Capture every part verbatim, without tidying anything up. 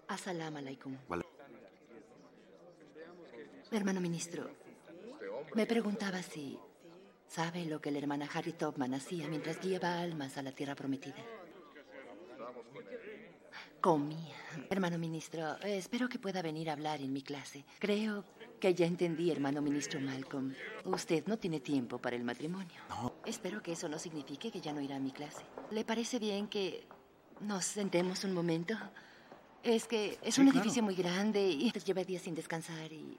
Assalam alaikum. Vale. Hermano ministro, me preguntaba si sabe lo que la hermana Harry Topman hacía mientras guiaba almas a la tierra prometida. Comía. Hermano ministro, eh, espero que pueda venir a hablar en mi clase. Creo que ya entendí, hermano ministro Malcolm. Usted no tiene tiempo para el matrimonio. No. Espero que eso no signifique que ya no irá a mi clase. ¿Le parece bien que nos sentemos un momento? Es que es Sí, un claro. edificio muy grande y lleva días sin descansar y...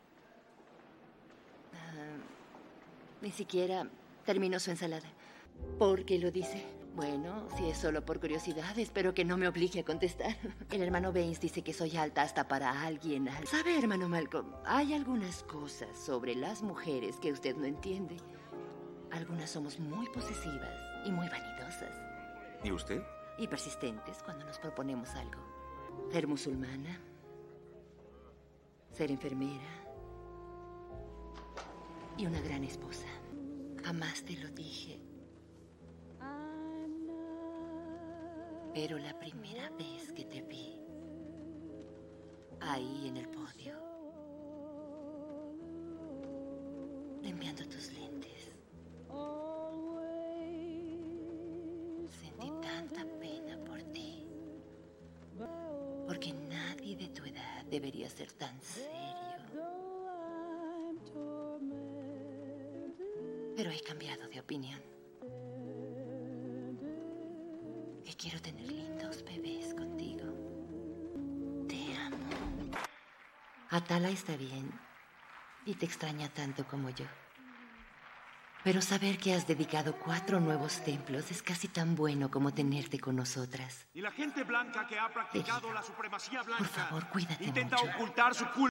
ah, ni siquiera terminó su ensalada. ¿Por qué lo dice? Bueno, si es solo por curiosidad, espero que no me obligue a contestar. El hermano Baines dice que soy alta hasta para alguien. ¿Sabe, hermano Malcolm? Hay algunas cosas sobre las mujeres que usted no entiende. Algunas somos muy posesivas y muy vanidosas. ¿Y usted? Y persistentes cuando nos proponemos algo. Ser musulmana. Ser enfermera. Y una gran esposa. Jamás te lo dije. Pero la primera vez que te vi, ahí en el podio, limpiando tus lentes, sentí tanta pena por ti. Porque nadie de tu edad debería ser tan serio. Pero he cambiado de opinión. Y quiero tener lindos bebés contigo. Te amo. Atala está bien y te extraña tanto como yo. Pero saber que has dedicado cuatro nuevos templos es casi tan bueno como tenerte con nosotras. Y la gente blanca que ha practicado Querido, la supremacía blanca por favor, cuídate intenta mucho. ocultar su culpa.